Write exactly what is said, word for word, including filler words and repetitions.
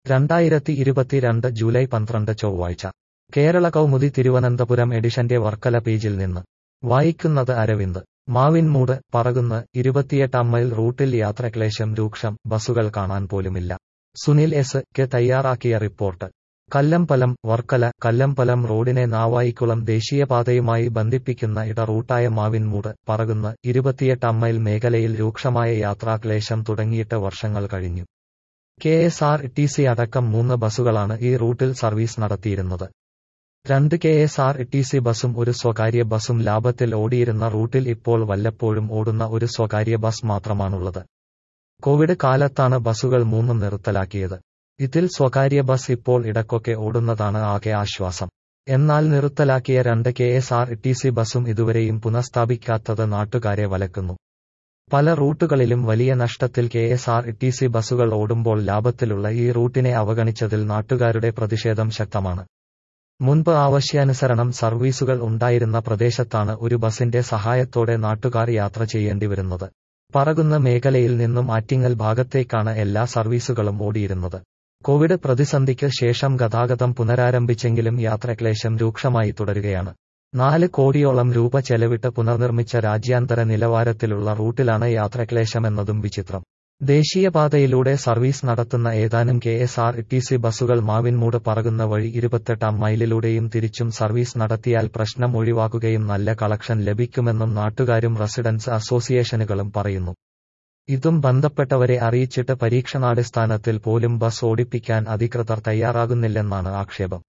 രണ്ടായിരത്തി ഇരുപത്തിരണ്ട് ജൂലൈ പന്ത്രണ്ട് ചൊവ്വാഴ്ച കേരള കൗമുദി തിരുവനന്തപുരം എഡിഷന്റെ വർക്കല പേജിൽ നിന്ന് വായിക്കുന്നത് അരവിന്ദ്. മാവിൻമൂട് പറകുന്ന് ഇരുപത്തിയെട്ടാം മൈൽ റൂട്ടിൽ യാത്രക്ലേശം രൂക്ഷം, ബസുകൾ കാണാൻ പോലുമില്ല. സുനിൽ എസ് കെ തയ്യാറാക്കിയ റിപ്പോർട്ട്. കല്ലമ്പലം വർക്കല കല്ലമ്പലം റോഡിനെ നാവായിക്കുളം ദേശീയപാതയുമായി ബന്ധിപ്പിക്കുന്ന ഇട റൂട്ടായ മാവിൻമൂട് പറകുന്ന് ഇരുപത്തിയെട്ടാം മൈൽ മേഖലയിൽ രൂക്ഷമായ യാത്രാക്ലേശം തുടങ്ങിയിട്ട് വർഷങ്ങൾ കഴിഞ്ഞു. K S R T C അടക്കം മൂന്ന് ബസുകളാണ് ഈ റൂട്ടിൽ സർവീസ് നടത്തിയിരുന്നത്. രണ്ട് K S R T C ബസും ഒരു സ്വകാര്യ ബസും ലാഭത്തിൽ ഓടിയിരുന്ന റൂട്ടിൽ ഇപ്പോൾ വല്ലപ്പോഴും ഓടുന്ന ഒരു സ്വകാര്യ ബസ് മാത്രമാണുള്ളത്. കോവിഡ് കാലത്താണ് ബസുകൾ മൂന്നും നിർത്തലാക്കിയത്. ഇതിൽ സ്വകാര്യ ബസ് ഇപ്പോൾ ഇടയ്ക്കൊക്കെ ഓടുന്നതാണ് ആകെ ആശ്വാസം. എന്നാൽ നിർത്തലാക്കിയ രണ്ട് K S R T C ബസും ഇതുവരെയും പുനഃസ്ഥാപിക്കാത്തത് നാട്ടുകാരെ വലക്കുന്നു. പല റൂട്ടുകളിലും വലിയ നഷ്ടത്തിൽ K S R T C ബസുകൾ ഓടുമ്പോൾ ലാഭത്തിലുള്ള ഈ റൂട്ടിനെ അവഗണിച്ചതിൽ നാട്ടുകാരുടെ പ്രതിഷേധം ശക്തമാണ്. മുൻപ് ആവശ്യാനുസരണം സർവീസുകൾ ഉണ്ടായിരുന്ന പ്രദേശത്താണ് ഒരു ബസിന്റെ സഹായത്തോടെ നാട്ടുകാർ യാത്ര ചെയ്യേണ്ടി വരുന്നത്. പറകുന്ന മേഖലയിൽ നിന്നും ആറ്റിങ്ങൽ ഭാഗത്തേക്കാണ് എല്ലാ സർവീസുകളും ഓടിയിരുന്നത്. കോവിഡ് പ്രതിസന്ധിക്ക് ശേഷം ഗതാഗതം പുനരാരംഭിച്ചെങ്കിലും യാത്രക്ലേശം രൂക്ഷമായി തുടരുകയാണ്. നാല് കോടിയോളം രൂപ ചെലവിട്ട് പുനർനിർമ്മിച്ച രാജ്യാന്തര നിലവാരത്തിലുള്ള റൂട്ടിലാണ് യാത്രക്ലേശമെന്നതും വിചിത്രം. ദേശീയപാതയിലൂടെ സർവീസ് നടത്തുന്ന ഏതാനും K S R T C ബസുകൾ മാവിൻമൂട് പറകുന്ന വഴി ഇരുപത്തെട്ടാം മൈലിലൂടെയും തിരിച്ചും സർവീസ് നടത്തിയാൽ പ്രശ്നം ഒഴിവാക്കുകയും നല്ല കളക്ഷൻ ലഭിക്കുമെന്നും നാട്ടുകാരും റെസിഡൻസ് അസോസിയേഷനുകളും പറയുന്നു. ഇതും ബന്ധപ്പെട്ടവരെ അറിയിച്ചിട്ട് പരീക്ഷണാടിസ്ഥാനത്തിൽ പോലും ബസ് ഓടിപ്പിക്കാൻ അധികൃതർ തയ്യാറാകുന്നില്ലെന്നാണ് ആക്ഷേപം.